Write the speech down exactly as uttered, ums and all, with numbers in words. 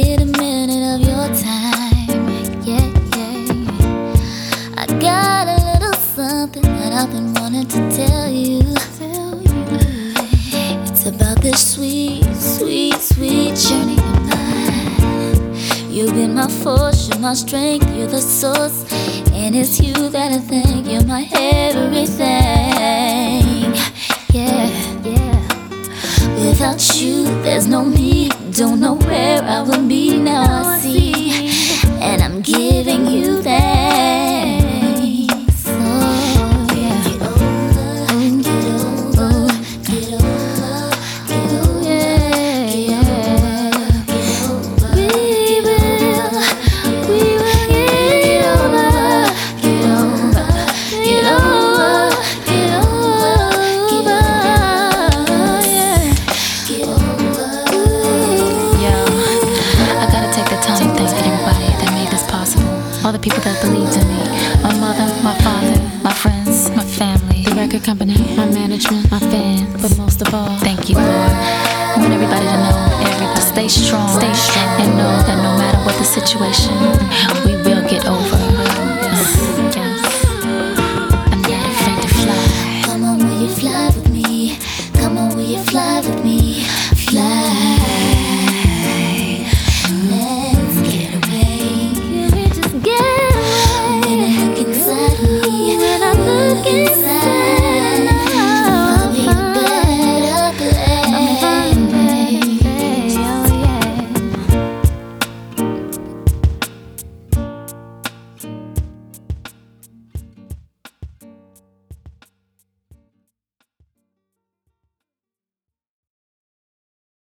get a minute of your time? Yeah, yeah. I got a little something that I've been wanting to tell you. It's about this sweet, sweet, sweet journey of mine. You've been my force, you're my strength, you're the source, and it's you that I thank. You're my everything. Yeah, yeah. Without you, there's no me. Don't know where I will be. Now I see, and I'm giving you thanks. Oh, yeah. Get over, get over, get over, get over, yeah, yeah. We will, we will get over, get over, get over, get over, yeah. Get over. Yo, I gotta take the time to thank everybody that made this possible. All the people that believed in me. My mother, my father, my friends, my family, the record company, my management, my fans. But most of all, thank you, Lord. I want everybody to know, everybody stay strong, stay strong, and know that no matter what the situation, we